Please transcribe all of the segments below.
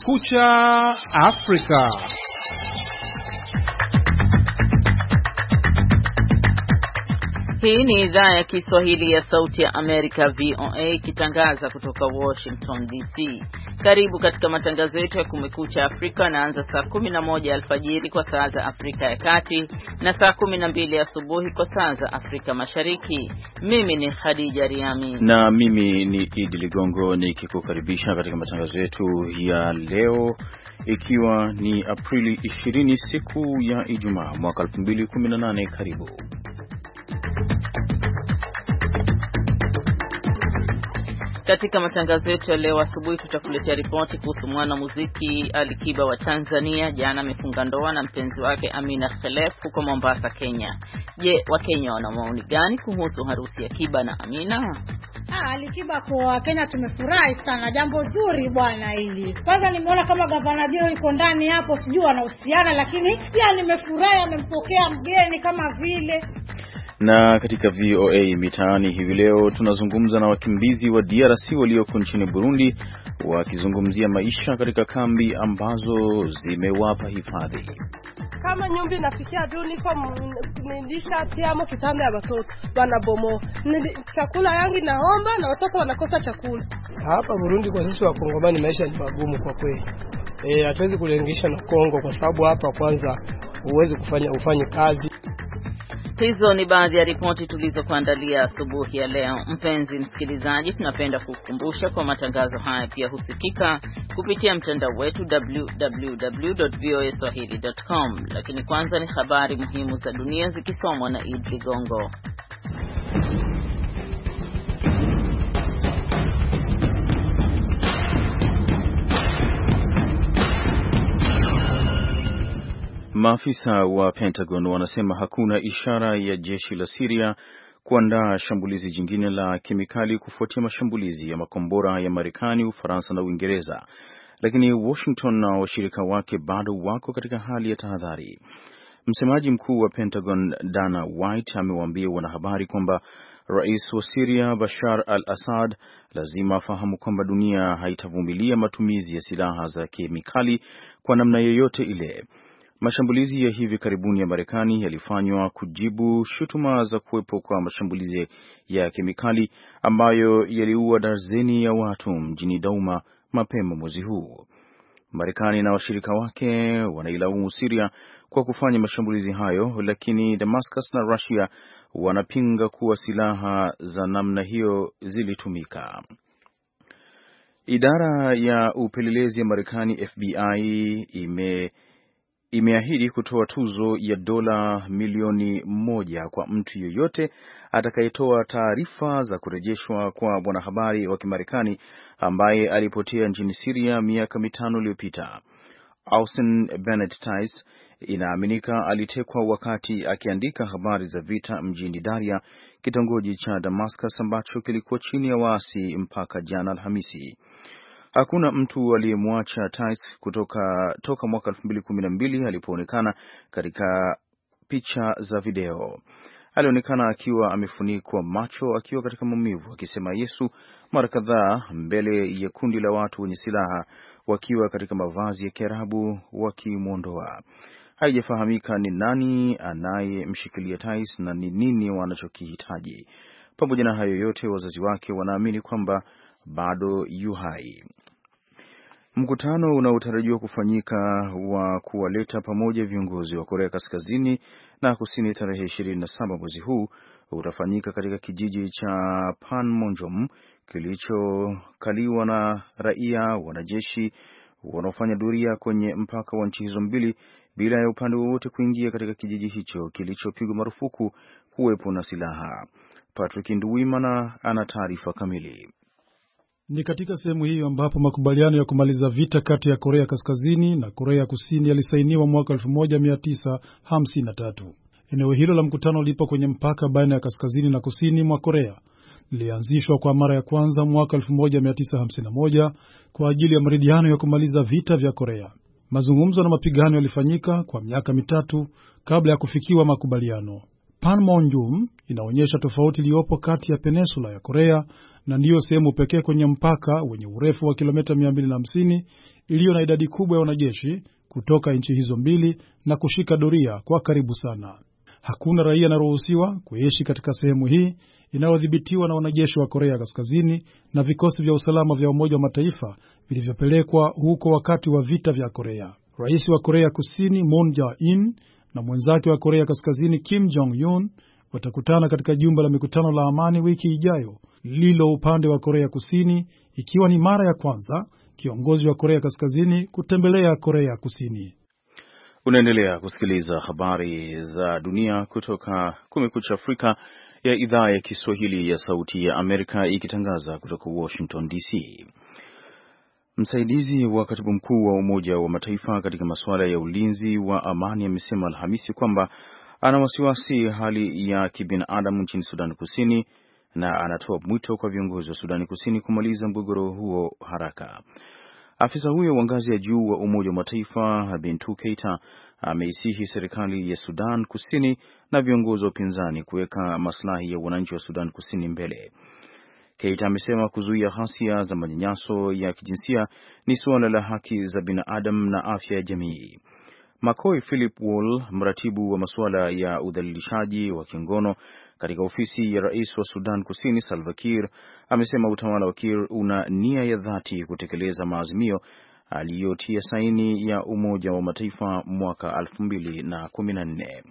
Kumekucha Afrika. Hii ni idhaa ya Kiswahili ya Sauti ya Amerika VOA ikitangaza kutoka Washington DC. Karibu katika matangazo yetu ya Kumekucha Afrika, naanza saa 11 alfajiri kwa saa za Afrika ya Kati na saa 12 asubuhi kwa saa za Afrika Mashariki. Mimi ni Khadija Riami na mimi ni Idi Ligongo nikikukaribisha katika matangazo yetu ya leo, ikiwa ni Aprili 20 siku ya Ijumaa mwaka 2018. Karibu. Katika matangazo yetu ya leo asubuhi tutakuletea ripoti kuhusu mwanamuziki Ali Kiba wa Tanzania. Jana amefunga ndoa na mpenzi wake Amina Khelef huko Mombasa, Kenya. Je, Wakenya wana maoni gani kuhusu harusi ya Kiba na Amina? Ali Kiba kwa Kenya tumefurahi sana, jambo zuri bwana hili. Kwanza nimeona kama gavana Dio yuko ndani hapo, sijui anahusiana, lakini pia nimefurahi amempokea mgeni kama vile. Na katika VOA mitaani hivi leo tunazungumza na wakimbizi wa DRC walioko nchini Burundi wakizungumzia maisha katika kambi ambazo zimewapa hifadhi. Kama nyumba inafikia juu niko nilisha tiamo kitanda ya watoto wanabomo. Chakula yangu naomba na watoto wanakosa chakula. Hapa Burundi kwa sisi wa Kongomani maisha ni magumu kwa kweli. Hatuwezi kulinganisha na Kongo kwa sababu hapa kwanza huwezi ufanye kazi. Hizo ni baadhi ya ripoti tulizokuandalia asubuhi ya leo. Mpenzi msikilizaji, tunapenda kukukumbusha kwa matangazo haya pia husikika kupitia mtandao wetu www.voaswahili.com. Lakini kwanza ni habari muhimu za dunia zikisomwa na Idi Ligongo. Maafisa wa Pentagon wanasema hakuna ishara ya jeshi la Syria kuandaa shambulizi jingine la kemikali kufuatia mashambulizi ya makombora ya Marekani, Ufaransa na Uingereza. Lakini Washington na washirika wake bado wako katika hali ya tahadhari. Msemaji mkuu wa Pentagon Dana White amewaambia wanahabari kwamba Rais wa Syria Bashar al-Assad lazima afahamu kwamba dunia haitavumilia matumizi ya silaha za kemikali kwa namna yoyote ile. Mashambulizi ya hivi karibuni ya Marekani yalifanywa kujibu shutuma za kuwepo kwa mashambulizi ya kemikali ambayo yaliua darzeni ya watu mjini Douma mapema mwezi huu. Marekani na washirika wake wanailaumu Syria kwa kufanya mashambulizi hayo, lakini Damascus na Russia wanapinga kuwa silaha za namna hiyo zilitumika. Idara ya upelelezi ya Marekani FBI imeahidi kutoa tuzo ya dola milioni 1 kwa mtu yeyote atakayetoa taarifa za kurejeshwa kwa mwanahabari wa Kimarekani ambaye alipotea nchini Syria miaka 5 iliyopita. Austin Bennett Tice inaaminika alitekwa wakati akiandika habari za vita mjini Daria, kitongoji cha Damascus ambacho kilikuwa chini ya waasi mpaka jana Alhamisi. Hakuna mtu aliyemwacha Tice toka mwaka 2012 alipoonekana katika picha za video. Alionekana akiwa amefunikwa macho, akiwa katika maumivu, akisema Yesu mara kadhaa mbele ya kundi la watu wenye silaha wakiwa katika mavazi ya Kiarabu wakimwondoa. Haijafahamika ni nani anayemshikilia Tice na ni nini wanachokihitaji. Pamoja na hayo yote, wazazi wake wanaamini kwamba bado yu hai. Mkutano unaotarajiwa kufanyika wa kuwaleta pamoja viongozi wa Korea Kaskazini na Kusini tarehe 27 mwezi huu utafanyika katika kijiji cha Panmunjom kilichokaliwa na raia wanajeshi wanaofanya doria kwenye mpaka wa nchi hizo mbili bila ya upande wowote kuingia katika kijiji hicho kilichopigwa marufuku kuwepo na silaha. Patrick Nduwimana ana taarifa kamili. Ni katika sehemu hiyo ambapo makubaliano ya kumaliza vita kati ya Korea Kaskazini na Korea Kusini yalisainiwa mwaka 1953. Eneo hilo la mkutano lipo kwenye mpaka baina ya kaskazini na kusini mwa Korea. Lilianzishwa kwa mara ya kwanza mwaka 1951 kwa ajili ya maridhiano ya kumaliza vita vya Korea. Mazungumzo na mapigano yalifanyika kwa miaka 3 kabla ya kufikiwa makubaliano. Panmunjom inaonyesha tofauti iliyopo kati ya peninsula ya Korea na ndiyo sehemu pekee kwenye mpaka wenye urefu wa kilomita 250 iliyo na idadi kubwa ya wanajeshi kutoka nchi hizo mbili na kushika doria kwa karibu sana. Hakuna raia anaruhusiwa kuishi katika sehemu hii inayodhibitiwa na wanajeshi wa Korea Kaskazini na vikosi vya usalama vya Umoja wa Mataifa vilivyopelekwa huko wakati wa vita vya Korea. Rais wa Korea Kusini Moon Jae-in na mwenzake wa Korea Kaskazini Kim Jong-un watakutana katika jumba la mikutano la amani wiki ijayo lililo upande wa Korea Kusini, ikiwa ni mara ya kwanza kiongozi wa Korea Kaskazini kutembelea Korea Kusini. Unaendelea kusikiliza habari za dunia kutoka Kumekucha Afrika ya idhaa ya Kiswahili ya Sauti ya Amerika, ikitangaza kutoka Washington DC. Msaidizi wa katibu mkuu wa Umoja wa Mataifa katika masuala ya ulinzi wa amani amesema Alhamisi kwamba ana wasiwasi hali ya kibinadamu nchini Sudan Kusini na anatoa mwito kwa viongozi wa Sudan Kusini kumaliza mgogoro huo haraka. Afisa huyo wa ngazi ya juu wa Umoja wa Mataifa Bintou Keita ameisihi serikali ya Sudan Kusini na viongozi wa upinzani kuweka maslahi ya wananchi wa Sudan Kusini mbele. Keita amesema kuzuia ghasia za manyanyaso ya kijinsia ni suala la haki za binadamu na afya ya jamii. McCoy Philip Wall, mratibu wa masuala ya udhalilishaji wa kingono katika ofisi ya rais wa Sudan Kusini Salva Kiir, amesema utawala wa Kiir una nia ya dhati kutekeleza maazimio aliyotia saini ya Umoja wa Mataifa mwaka 2014.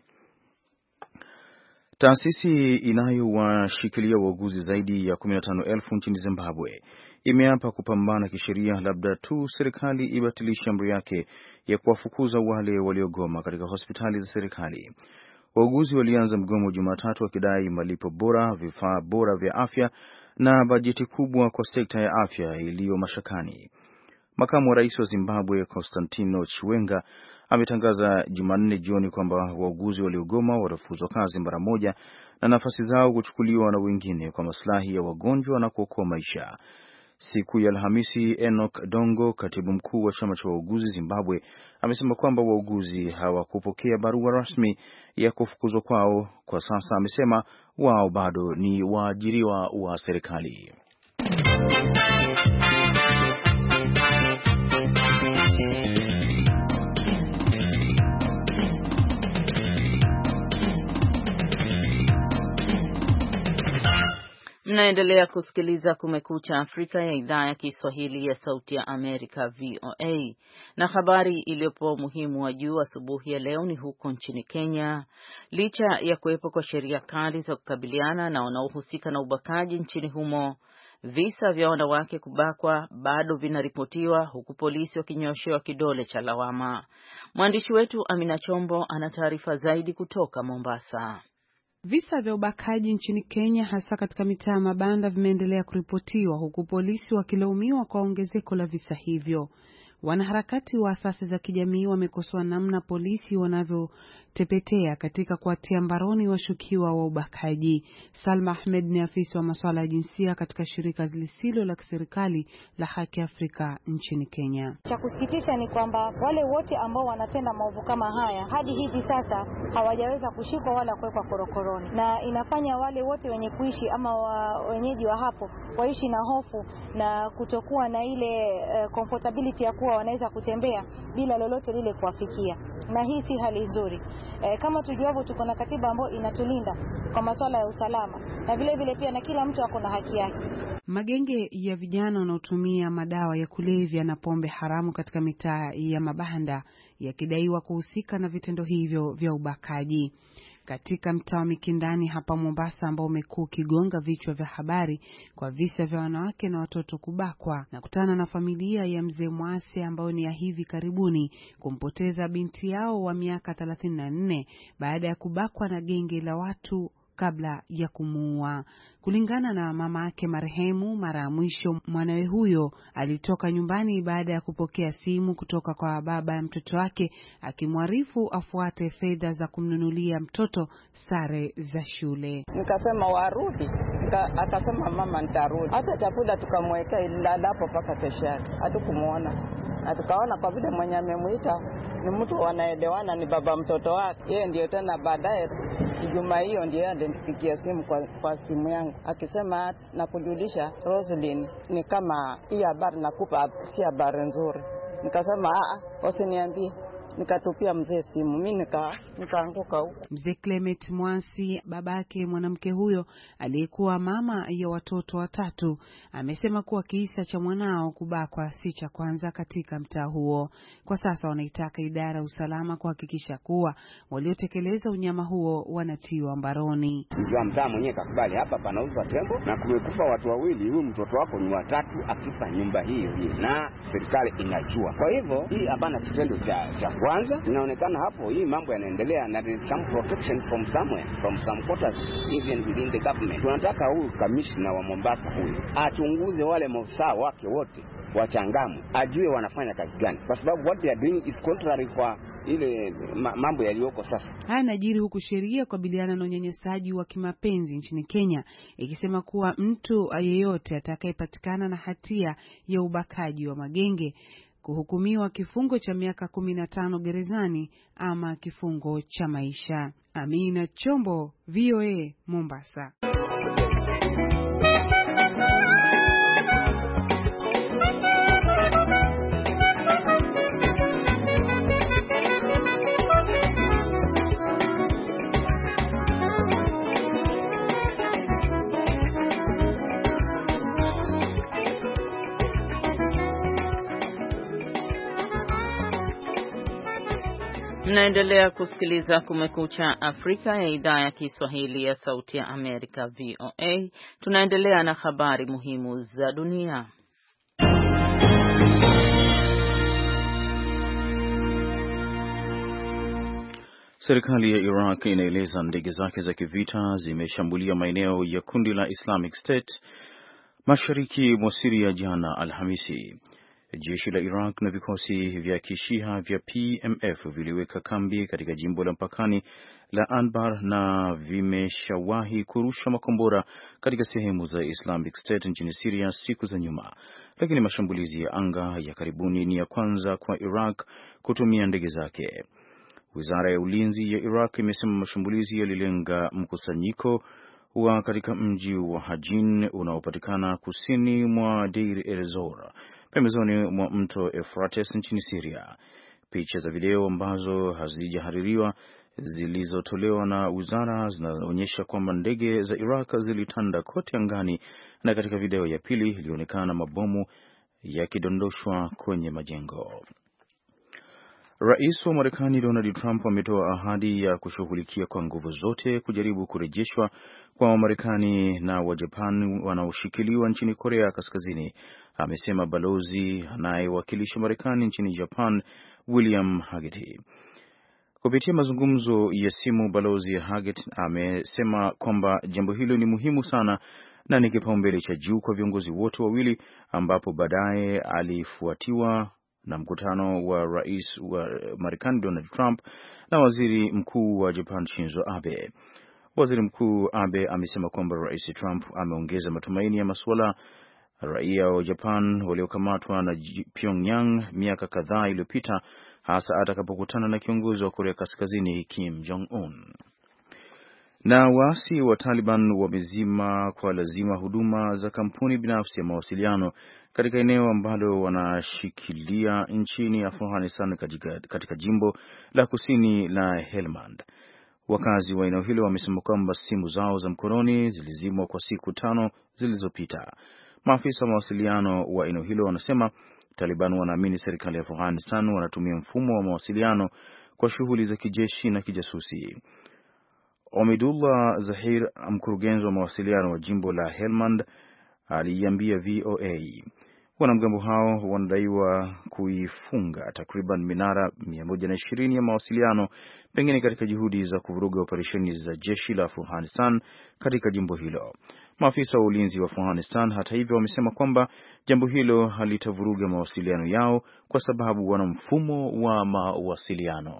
Taasisi inayowashikilia wauguzi zaidi ya 15,000 nchini Zimbabwe imeapa kupambana kisheria labda tu serikali ibatilishe amri yake ya kuwafukuza wale waliogoma katika hospitali za serikali. Wauguzi walianza mgomo Jumatatu wakidai malipo bora, vifaa bora vya afya na bajeti kubwa kwa sekta ya afya iliyo mashakani. Makamu wa rais wa Zimbabwe Constantino Chiwenga ametangaza Jumanne jioni kwamba wauguzi waliogoma watafukuzwa kazi mara moja na nafasi zao kuchukuliwa na wengine kwa maslahi ya wagonjwa na kuokoa maisha. Siku ya Alhamisi, Enoch Dongo, katibu mkuu wa chama cha wauguzi Zimbabwe, amesema kwamba wauguzi hawakupokea barua rasmi ya kufukuzwa kwao. Kwa sasa amesema wao bado ni waajiriwa wa serikali. Mnaendelea kusikiliza Kumekucha Afrika ya idhaa ya Kiswahili ya Sauti ya Amerika VOA. Na habari iliyopewa umuhimu wa juu asubuhi ya leo ni huko nchini Kenya. Licha ya kuwepo kwa sheria kali za kukabiliana na wanaohusika na ubakaji nchini humo, visa vya wanawake kubakwa bado vinaripotiwa, huku polisi wakinyoshewa kidole cha lawama. Mwandishi wetu Amina Chombo ana taarifa zaidi kutoka Mombasa. Visa vya ubakaji nchini Kenya hasa katika mitaa ya mabanda vimeendelea kuripotiwa, huku polisi wakilaumiwa kwa ongezeko la visa hivyo. Wanaharakati wa asasi za kijamii wamekosoa namna polisi wanavyotepetea katika kuwatia mbaroni washukiwa wa ubakaji. Salma Ahmed ni afisa wa masuala ya jinsia katika shirika lisilo la kiserikali la Haki Afrika nchini Kenya. Cha kusikitisha ni kwamba wale wote ambao wanatenda maovu kama haya hadi hivi sasa hawajaweza kushikwa wala kuwekwa korokoroni, na inafanya wale wote wenye kuishi ama wenyeji wa hapo waishi na hofu na kutokuwa na ile comfortability ya kuwa wanaweza kutembea bila lolote lile kuwafikia, na hii si hali nzuri. Kama tujuavyo, tuko na katiba ambayo inatulinda kwa masuala ya usalama, na vile vile pia na kila mtu ako na haki yake. Magenge ya vijana wanaotumia madawa ya kulevya na pombe haramu katika mitaa ya mabanda yakidaiwa kuhusika na vitendo hivyo vya ubakaji. Katika mtaa wa Mikindani hapa Mombasa, ambao umekuwa ukigonga vichwa vya habari kwa visa vya wanawake na watoto kubakwa, na kutana na familia ya mzee Mwase ambao ni ya hivi karibuni kumpoteza binti yao wa miaka 34 baada ya kubakwa na genge la watu kabla ya kumuua. Kulingana na mama yake marehemu, mara ya mwisho mwanawe huyo alitoka nyumbani baada ya kupokea simu kutoka kwa baba ya mtoto wake akimwarifu afuate fedha za kumnunulia mtoto sare za shule. Nikasema warudi, akasema mama nitarudi. Hata chakula tukamwekea ilalapo paka kesho yake. Hatukumuona. Na tukaona kwa vile mwenye amemuita ni mtu wanaelewana, ni baba mtoto wake. Yeye ndio tena baadaye Ijumaa hiyo ndio alinipigia simu kwa simu yangu akisema na kujulisha Roslyn, ni kama hii habari nakupa si habari nzuri. Nikasema usiniambie. Nikatupia mzee simu, mimi nikaanguka huko. Mzee Clement Mwasi, babake mwanamke huyo aliyekuwa mama ya watoto watatu, amesema kuwa kisa cha mwanao kubakwa si cha kwanza katika mtaa huo. Kwa sasa wanaitaka idara ya usalama kuhakikisha kuwa waliotekeleza unyama huo wanatiwa mbaroni. Mzee mtaa mwenyewe kakubali hapa panauzwa tembo na kumekufa watu wawili, huyu mtoto wako ni watatu akifa nyumba hiyo na serikali inajua. Kwa hivyo hii hapana kitendo cha kwanza, inaonekana hapo hii mambo yanaendelea na there is some protection from somewhere, from some quarters even within the government. Tunataka huyu kamishna wa Mombasa huyu achunguze wale maafisa wake wote wa Changamu, ajue wanafanya kazi gani, kwa sababu what they are doing is contrary kwa ile mambo yaliyoko sasa. Haya najiri huku sheria kukabiliana na unyanyasaji wa kimapenzi nchini Kenya ikisema kuwa mtu yeyote atakayepatikana na hatia ya ubakaji wa magenge kuhukumiwa kifungo cha miaka 15 gerezani ama kifungo cha maisha. Amina Chombo, VOA, Mombasa. Mnaendelea kusikiliza Kumekucha Afrika ya idhaa ya Kiswahili ya Sauti ya Amerika, VOA. Tunaendelea na habari muhimu za dunia. Serikali ya Iraq inaeleza ndege zake za kivita zimeshambulia maeneo ya kundi la Islamic State mashariki mwa Syria jana Alhamisi. Jeshi la Iraq na vikosi vya Kishia vya PMF viliweka kambi katika jimbo la mpakani la Anbar na vimeshawahi kurusha makombora katika sehemu za Islamic State nchini Syria siku za nyuma, lakini mashambulizi ya anga ya karibuni ni ya kwanza kwa Iraq kutumia ndege zake. Wizara ya ulinzi ya Iraq imesema mashambulizi yalilenga mkusanyiko wa katika mji wa Hajin unaopatikana kusini mwa Deir el-Zor, pembezoni mwa mto Euphrates nchini Syria. Picha za video ambazo hazijahaririwa zilizotolewa na wizara zinaonyesha kwamba ndege za Iraq zilitanda kote angani, na katika video ya pili ilionekana mabomu yakidondoshwa kwenye majengo. Rais wa Marekani Donald Trump ametoa ahadi ya kushughulikia kwa nguvu zote kujaribu kurejeshwa kwa Wamarekani na wa Japan wanaoshikiliwa nchini Korea Kaskazini, amesema balozi anayewakilisha Marekani nchini Japan William Haggett. Kupitia mazungumzo ya simu, balozi Haggett amesema kwamba jambo hilo ni muhimu sana na ni kipaumbele cha juu kwa viongozi wote wawili, ambapo baadaye alifuatiwa na mkutano wa rais wa Marekani Donald Trump na waziri mkuu wa Japan Shinzo Abe. Waziri Mkuu Abe amesema kwamba Rais Trump ameongeza matumaini ya masuala raia wa Japan waliokamatwa na Pyongyang miaka kadhaa iliyopita, hasa atakapokutana na kiongozi wa Korea Kaskazini Kim Jong-un. Na waasi wa Taliban wamezima kwa lazima huduma za kampuni binafsi ya mawasiliano katika eneo ambalo wanashikilia nchini Afghanistan katika jimbo la kusini la Helmand. Wakazi wa eneo hilo wamesema kwamba simu zao za mkononi zilizimwa kwa siku 5 zilizopita. Maafisa wa mawasiliano wa eneo hilo wanasema Taliban wanaamini serikali ya Afghanistan wanatumia mfumo wa mawasiliano kwa shughuli za kijeshi na kijasusi. Omidullah Zahir, mkurugenzi wa mawasiliano wa jimbo la Helmand, aliambia VOA wanamgambo hao wanadaiwa kuifunga takriban minara 120 ya mawasiliano, pengine katika juhudi za kuvuruga operesheni za jeshi la Afghanistan katika jimbo hilo. Maafisa wa ulinzi wa Afghanistan hata hivyo wamesema kwamba jambo hilo halitavuruga mawasiliano yao kwa sababu wana mfumo wa mawasiliano.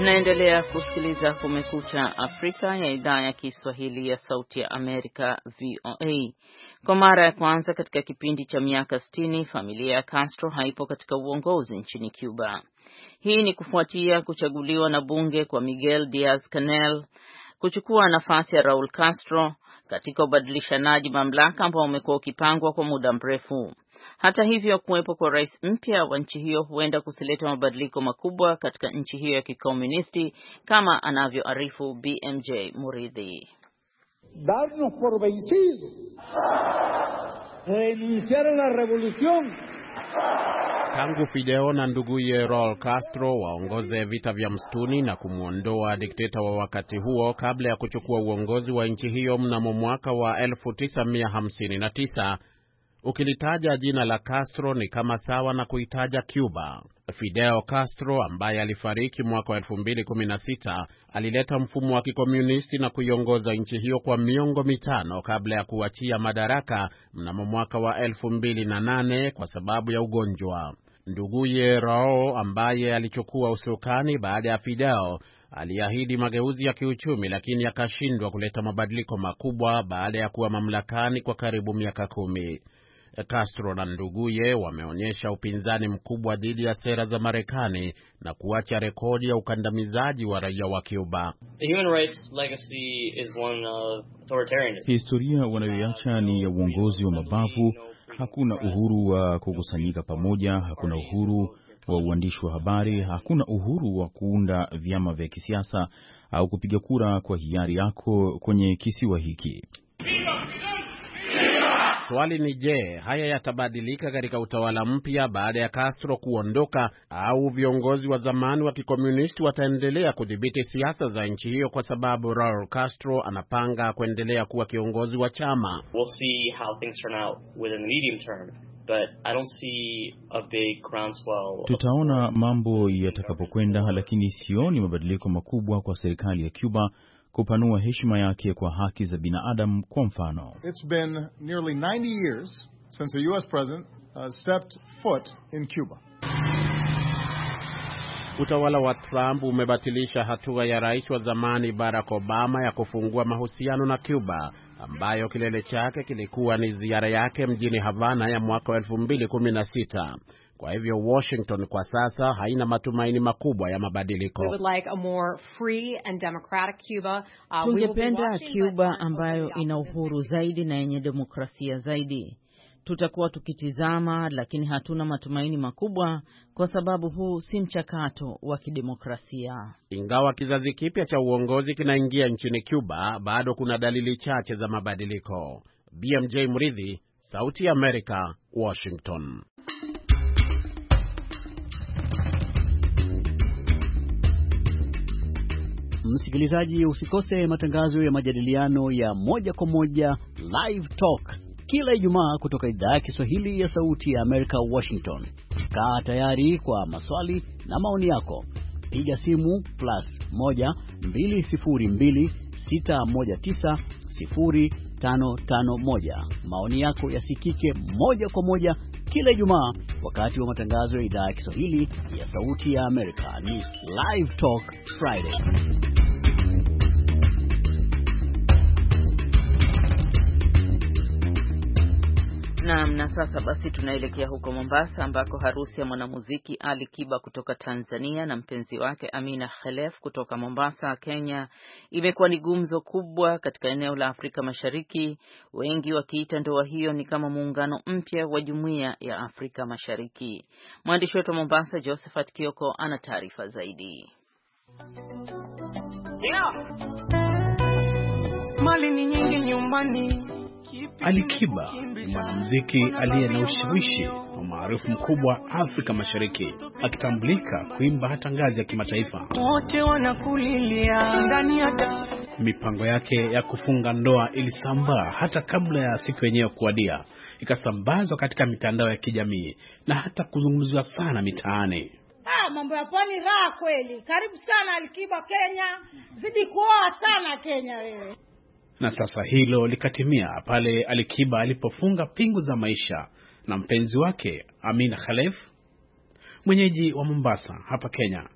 Tunaendelea kusikiliza Kumekucha Afrika ya idhaa ya Kiswahili ya Sauti ya Amerika VOA. Kwa mara ya kwanza katika kipindi cha miaka 60, familia ya Castro haipo katika uongozi nchini Cuba. Hii ni kufuatia kuchaguliwa na bunge kwa Miguel Diaz-Canel kuchukua nafasi ya Raul Castro katika ubadilishanaji mamlaka ambao umekuwa ukipangwa kwa muda mrefu. Hata hivyo, kuwepo kwa rais mpya wa nchi hiyo huenda kusileta mabadiliko makubwa katika nchi hiyo ya kikomunisti, kama anavyoarifu BMJ Muridhi. Darnos por vencido, renunciar a la revolución. Tangu Fidel na nduguye Raul Castro waongoze vita vya msituni na kumwondoa dikteta wa wakati huo kabla ya kuchukua uongozi wa nchi hiyo mnamo mwaka wa 1959, ukilitaja jina la Castro ni kama sawa na kuitaja Cuba. Fidel Castro ambaye alifariki mwaka wa 2016 alileta mfumo wa kikomunisti na kuiongoza nchi hiyo kwa miongo mitano kabla ya kuachia madaraka mnamo mwaka wa 2008 kwa sababu ya ugonjwa. Nduguye Raul ambaye alichukua usukani baada ya Fidel aliahidi mageuzi ya kiuchumi, lakini akashindwa kuleta mabadiliko makubwa baada ya kuwa mamlakani kwa karibu miaka 10. Castro na nduguye wameonyesha upinzani mkubwa dhidi ya sera za Marekani na kuacha rekodi ya ukandamizaji wa raia wa Cuba. Historia wanayoacha ni ya uongozi wa mabavu. Hakuna uhuru wa kukusanyika pamoja, hakuna uhuru wa uandishi wa habari, hakuna uhuru wa kuunda vyama vya kisiasa au kupiga kura kwa hiari yako kwenye kisiwa hiki. Swali ni je, haya yatabadilika katika utawala mpya baada ya Castro kuondoka, au viongozi wa zamani wa kikomunisti wataendelea kudhibiti siasa za nchi hiyo kwa sababu Raul Castro anapanga kuendelea kuwa kiongozi wa chama? We'll see how things turn out within the medium term, but I don't see a big groundswell. Tutaona mambo yatakapokwenda, lakini sioni mabadiliko makubwa kwa serikali ya Cuba kupanua heshima yake kwa haki za binadamu. Kwa mfano, It's been nearly 90 years since a US president stepped foot in Cuba. Utawala wa Trump umebatilisha hatua ya rais wa zamani Barack Obama ya kufungua mahusiano na Cuba, ambayo kilele chake kilikuwa ni ziara yake mjini Havana ya mwaka 2016. Kwa hivyo Washington kwa sasa haina matumaini makubwa ya mabadiliko. Tungependa Cuba ambayo ina uhuru zaidi na yenye demokrasia zaidi. Tutakuwa tukitizama, lakini hatuna matumaini makubwa kwa sababu huu si mchakato wa kidemokrasia. Ingawa kizazi kipya cha uongozi kinaingia nchini Cuba, bado kuna dalili chache za mabadiliko. BMJ Muridhi, Sauti ya Amerika, Washington. Msikilizaji, usikose matangazo ya majadiliano ya moja kwa moja Live Talk kila Ijumaa kutoka idhaa ya Kiswahili ya Sauti ya Amerika, Washington. Kaa tayari kwa maswali na maoni yako. Piga simu +1 202 619 0551. Maoni yako yasikike moja kwa moja kila Ijumaa wakati wa matangazo ya idhaa ya Kiswahili ya Sauti ya Amerika. Ni Live Talk Friday. Na sasa basi tunaelekea huko Mombasa, ambako harusi ya mwanamuziki Ali Kiba kutoka Tanzania na mpenzi wake Amina Khalef kutoka Mombasa, Kenya imekuwa ni gumzo kubwa katika eneo la Afrika Mashariki, wengi wakiita ndoa hiyo ni kama muungano mpya wa Jumuiya ya Afrika Mashariki. Mwandishi wetu wa Mombasa Josephat Kioko ana taarifa zaidi. Mali ni nyingi nyumbani. Ali Kiba ni mwanamuziki aliye na ushawishi na maarufu mkubwa Afrika Mashariki, akitambulika kuimba hata ngazi ya kimataifa. Wote wanakulilia ndani ya mipango yake ya kufunga ndoa ilisambaa hata kabla ya siku yenyewe kuadia, ikasambazwa katika mitandao ya kijamii na hata kuzungumziwa sana mitaani. Mambo ya pwani raha kweli. Karibu sana Ali Kiba Kenya. Zidi kuoa sana Kenya wewe. Na sasa hilo likatimia pale Ali Kiba alipofunga pingu za maisha na mpenzi wake Amina Khalef, mwenyeji wa Mombasa hapa Kenya.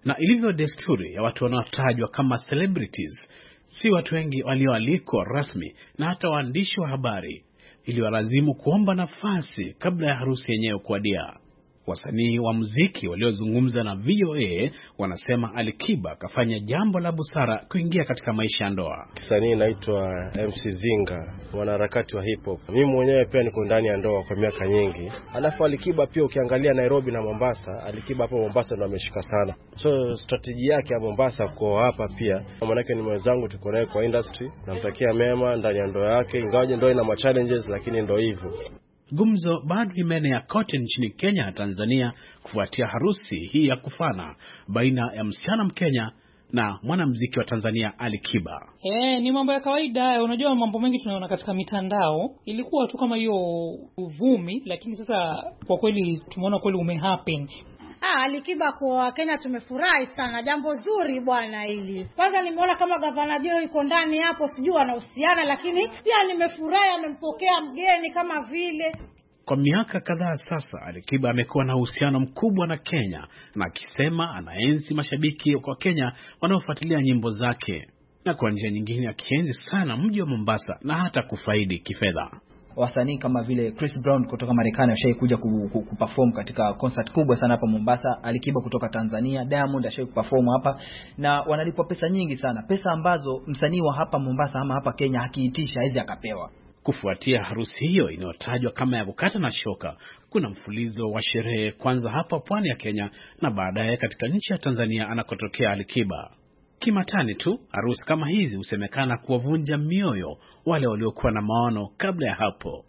Na ilivyo desturi ya watu wanaotajwa kama celebrities, si watu wengi walioalikwa rasmi na hata waandishi wa habari iliwalazimu kuomba nafasi kabla ya harusi yenyewe kuadia. Wasanii wa muziki waliozungumza na VOA wanasema Ali Kiba kafanya jambo la busara kuingia katika maisha ya ndoa. Kisanii naitwa MC Zinga, mwanaharakati wa hip hop. Mimi mwenyewe pia niko ndani ya ndoa kwa miaka nyingi. Alafu Ali Kiba pia ukiangalia Nairobi na Mombasa, Ali Kiba hapo Mombasa ndo ameshika sana. So strategy yake ya Mombasa kwa hapa pia, maana yake ni mwenzangu, tuko naye kwa industry. Namtakia mema ndani ya ndoa yake, ingawaje ndoa ina challenges, lakini ndo hivyo. Gumzo bado imeenea kote nchini Kenya na Tanzania kufuatia harusi hii ya kufana baina ya msichana Mkenya na mwanamuziki wa Tanzania Ali Kiba. Ni mambo ya kawaida. Unajua mambo mengi tunaona katika mitandao. Ilikuwa tu kama hiyo uvumi, lakini sasa kwa kweli tumeona kweli umehappen. Ali Kiba kwa Kenya tumefurahi sana. Jambo zuri bwana hili. Kwanza nimeona kama Gavana Joe yuko ndani hapo, sijui anahusiana, lakini pia nimefurahi amempokea mgeni kama vile. Kwa miaka kadhaa sasa Ali Kiba amekuwa na uhusiano mkubwa na Kenya, na akisema anaenzi mashabiki wa Kenya wanaofuatilia nyimbo zake, na kwa njia nyingine akienzi sana mji wa Mombasa na hata kufaidi kifedha. Wasanii kama vile Chris Brown kutoka Marekani washawahi kuja kuperform katika concert kubwa sana hapa Mombasa. Ali Kiba kutoka Tanzania, Diamond ashawahi kuperform hapa, na wanalipwa pesa nyingi sana, pesa ambazo msanii wa hapa Mombasa ama hapa Kenya hakiitisha hizi akapewa. Kufuatia harusi hiyo inayotajwa kama ya kukata na shoka, kuna mfulizo wa sherehe, kwanza hapa pwani ya Kenya na baadaye katika nchi ya Tanzania anakotokea Ali Kiba. Kimatani tu, harusi kama hizi husemekana kuwavunja mioyo wale waliokuwa na maono kabla ya hapo.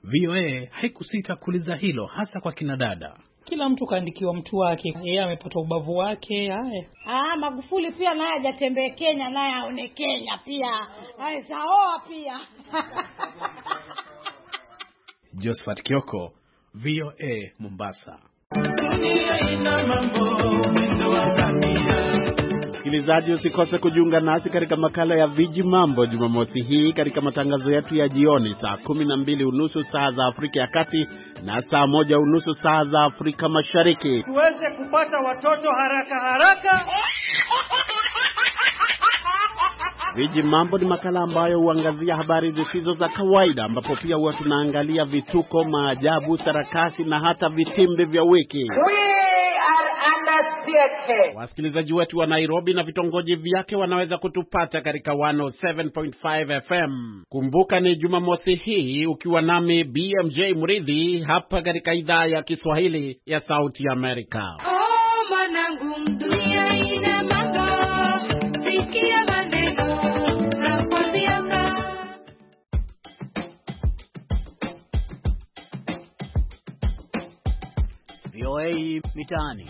VOA haikusita kuuliza hilo, hasa kwa kina dada. Kila mtu kaandikiwa mtu wake, yeye amepata ubavu wake. Magufuli pia naye hajatembea Kenya, naye aone Kenya pia. Saoa pia. Josephat Kioko, VOA Mombasa. Msikilizaji, usikose kujiunga nasi katika makala ya Viji Mambo Jumamosi hii katika matangazo yetu ya jioni saa 12:30 saa za Afrika ya Kati na saa 1:30 saa za Afrika Mashariki. Tuweze kupata watoto haraka. Viji Mambo ni makala ambayo huangazia habari zisizo za kawaida, ambapo pia huwa tunaangalia vituko, maajabu, sarakasi na hata vitimbi vya wiki. Wasikilizaji wetu wa Nairobi na vitongoji vyake wanaweza kutupata katika 107.5 FM. Kumbuka ni Jumamosi hii ukiwa nami BMJ Mridhi hapa katika idhaa ya Kiswahili ya Sauti ya Amerika. Mwanangu, dunia ina mambo, sikia maneno nakwambia. VOA Mitaani.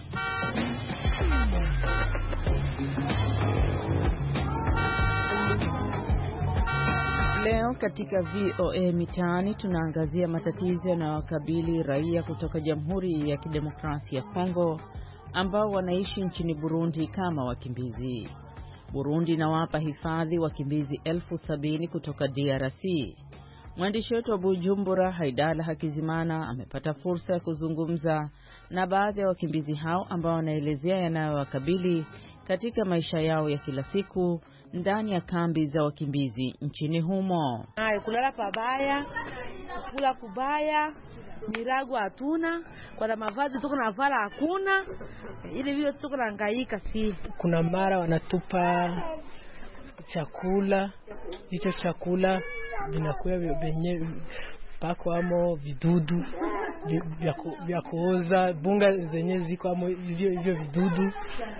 Leo katika VOA Mitaani tunaangazia matatizo yanayowakabili raia kutoka Jamhuri ya Kidemokrasia ya Kongo ambao wanaishi nchini Burundi kama wakimbizi. Burundi inawapa hifadhi wakimbizi 70,000 kutoka DRC. Mwandishi wetu wa Bujumbura Haidala Hakizimana amepata fursa ya kuzungumza na baadhi ya wakimbizi hao ambao wanaelezea yanayowakabili katika maisha yao ya kila siku ndani ya kambi za wakimbizi nchini humo. Kulala pabaya, kula kubaya, mirago hatuna, kwa mavazi tuko na vala hakuna, ili vile tuko na hangaika. Si kuna mara wanatupa chakula, hicho chakula vinakuwa vyenye pako amo vidudu vya kuoza, bunga zenye ziko amo hivyo vidudu.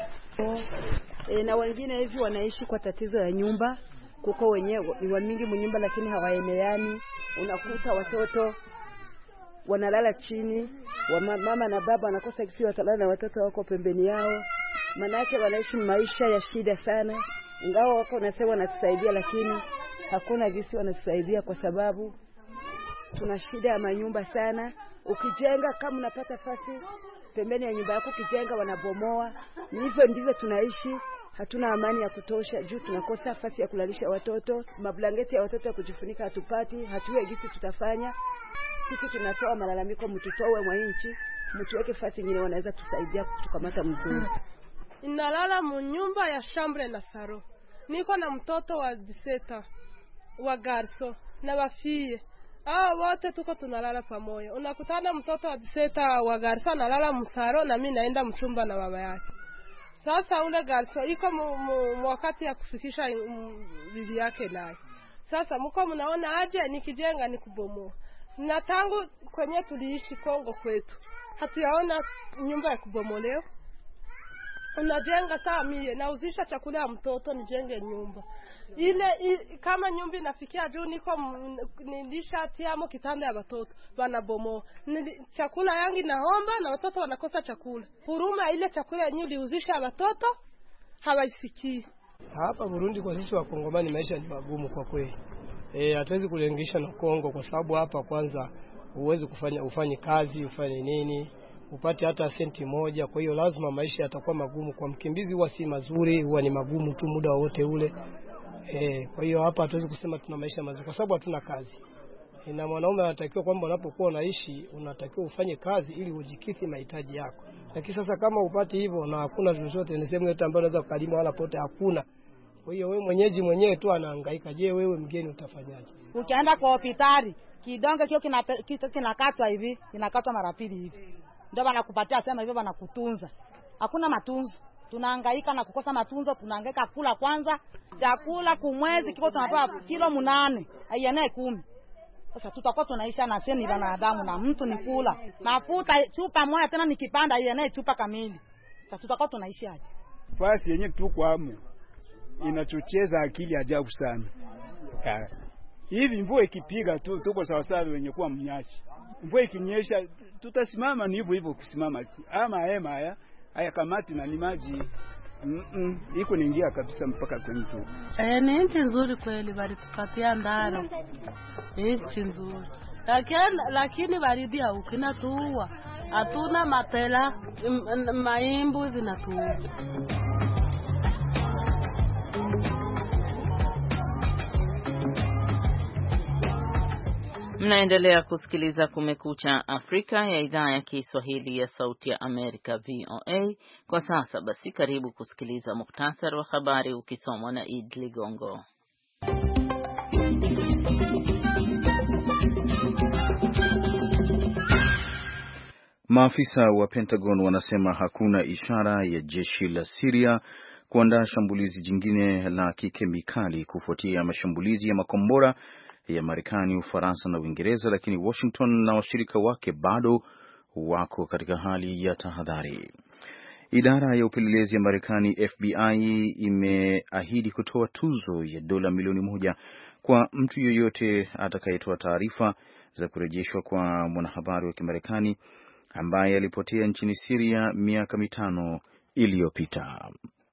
Na wengine hivi wanaishi kwa tatizo ya nyumba, kuko wenyewe ni wamingi mnyumba lakini hawaeleani. Unakuta watoto wanalala chini, mama na baba wanakosa kisi watalala na watoto wako pembeni yao. Manake wanaishi maisha ya shida sana. Ingawa wako wanasema wanatusaidia, lakini hakuna gisi wanatusaidia kwa sababu tuna shida ya manyumba sana. Ukijenga kama unapata fasi pembeni ya nyumba yako, ukijenga wanabomoa. Ni hivyo ndivyo tunaishi. Hatuna amani ya kutosha juu tunakosa nafasi ya kulalisha watoto, mablanketi ya watoto ya kujifunika hatupati, hatujui gisi tutafanya. Sisi tunatoa malalamiko, mtutoe mwa nchi, mtuweke fasi nyingine wanaweza tusaidia kutukamata mzuri. inalala munyumba ya chambre na saro. Niko na mtoto wa 17 wa garso na wafie. Wote tuko tunalala pamoja. Unakutana mtoto wa 17 wa garso analala msaro na mimi naenda mchumba na baba yake. Sasa ule garso iko wakati ya kufikisha bibi yake naye. Sasa mko mnaona aje nikijenga nikubomoa. Na tangu kwenye tuliishi Kongo kwetu hatuyaona nyumba ya kubomolewa. Unajenga saa mie nauzisha chakula ya mtoto nijenge nyumba. Kama nyumba inafikia juu niko nilisha tiamo kitanda ya watoto wanabomoa. Chakula yangu naomba na watoto wanakosa chakula. Huruma ile chakula yenyewe uliuzisha watoto hawaisikii. Hapa Burundi kwa sisi wa Kongomani maisha ni magumu kwa kweli. Hatuwezi kulinganisha na Kongo kwa sababu hapa kwanza uweze ufanye kazi, ufanye nini, upate hata senti moja. Kwa hiyo lazima maisha yatakuwa magumu kwa mkimbizi, huwa si mazuri, huwa ni magumu tu muda wote ule. Kwa hiyo hapa hatuwezi kusema tuna maisha mazuri kwa sababu hatuna kazi. Na mwanaume anatakiwa kwamba unapokuwa unaishi unatakiwa ufanye kazi ili ujikidhi mahitaji yako. Lakini sasa kama upate hivyo na hakuna chochote, ni sehemu yote ambayo unaweza kukalima wala pote hakuna. Kwa hiyo wewe mwenyeji mwenyewe tu anahangaika. Je, wewe mgeni utafanyaje? Ukienda kwa hospitali, kidonge kio kinakatwa hivi, kinakatwa mara 2 hivi. Ndio wanakupatia sema hivyo wanakutunza. Hakuna matunzo. Tunahangaika na kukosa matunzo, tunahangaika kula kwanza. Chakula kumwezi kiko tunapewa kilo 8, aiene 10. Sasa tutakuwa tunaisha na seni wanadamu na mtu ni kula. Mafuta chupa moja tena nikipanda aiene chupa kamili. Sasa tutakuwa tunaishi aje? Fasi yenyewe tuko hapo inachocheza akili ajabu sana. Hivi mvua ikipiga tuko sawa sawa wenye kuwa mnyashi. Mvua ikinyesha tutasimama ni hivyo kusimama. Ama haya kamati na ni maji. Iko niingia kabisa mpaka kwenye tu. Ni nchi nzuri kweli, bali tupatia ndaro. Nchi nzuri. Lakini baridi haukina tuua. Hatuna matela, maimbu zinatuua. Mnaendelea kusikiliza Kumekucha Afrika ya idhaa ya Kiswahili ya Sauti ya Amerika VOA. Kwa sasa basi karibu kusikiliza muhtasari wa habari ukisomwa na Id Ligongo. Maafisa wa Pentagon wanasema hakuna ishara ya jeshi la Syria kuandaa shambulizi jingine la kikemikali kufuatia mashambulizi ya makombora ya Marekani, Ufaransa na Uingereza, lakini Washington na washirika wake bado wako katika hali ya tahadhari. Idara ya upelelezi ya Marekani FBI imeahidi kutoa tuzo ya dola milioni 1 kwa mtu yeyote atakayetoa taarifa za kurejeshwa kwa mwanahabari wa Kimarekani ambaye alipotea nchini Syria miaka 5 iliyopita.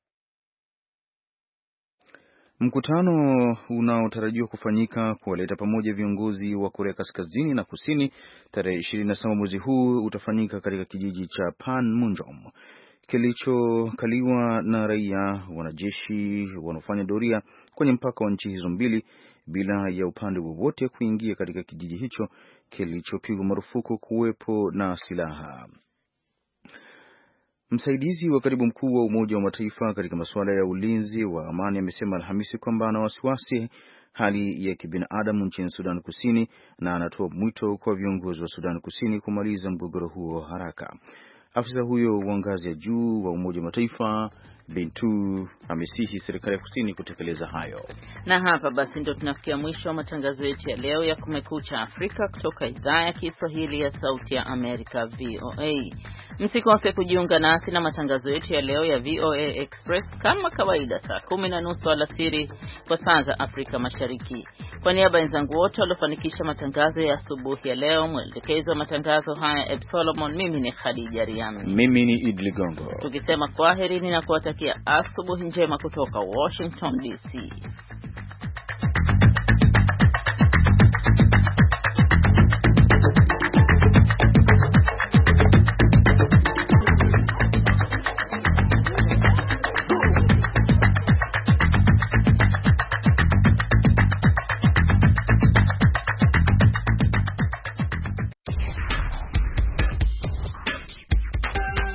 Mkutano unaotarajiwa kufanyika kuwaleta pamoja viongozi wa Korea Kaskazini na Kusini tarehe 27 mwezi huu utafanyika katika kijiji cha Panmunjom kilichokaliwa na raia, wanajeshi wanaofanya doria kwenye mpaka wa nchi hizo mbili bila ya upande wowote kuingia katika kijiji hicho kilichopigwa marufuku kuwepo na silaha. Msaidizi wa katibu mkuu wa Umoja wa Mataifa katika masuala ya ulinzi wa amani amesema Alhamisi kwamba ana wasiwasi hali ya kibinadamu nchini Sudan Kusini na anatoa mwito kwa viongozi wa Sudan Kusini kumaliza mgogoro huo haraka. Afisa huyo wa ngazi ya juu wa Umoja wa Mataifa Bintu amesihi serikali ya Kusini kutekeleza hayo. Na hapa basi ndio tunafikia mwisho wa matangazo yetu ya leo ya Kumekucha Afrika kutoka idhaa ya Kiswahili ya Sauti ya Amerika VOA. Msikose kujiunga nasi na matangazo yetu ya leo ya VOA Express kama kawaida saa 10:30 alasiri kwa saa za Afrika Mashariki. Kwa niaba ya wenzangu wote waliofanikisha matangazo ya asubuhi ya leo, mwelekezi wa matangazo haya Eb Solomon, mimi ni Khadija Riami. Mimi ni Id Ligongo. Tukisema kwaherini na kuwatakia asubuhi njema kutoka Washington DC.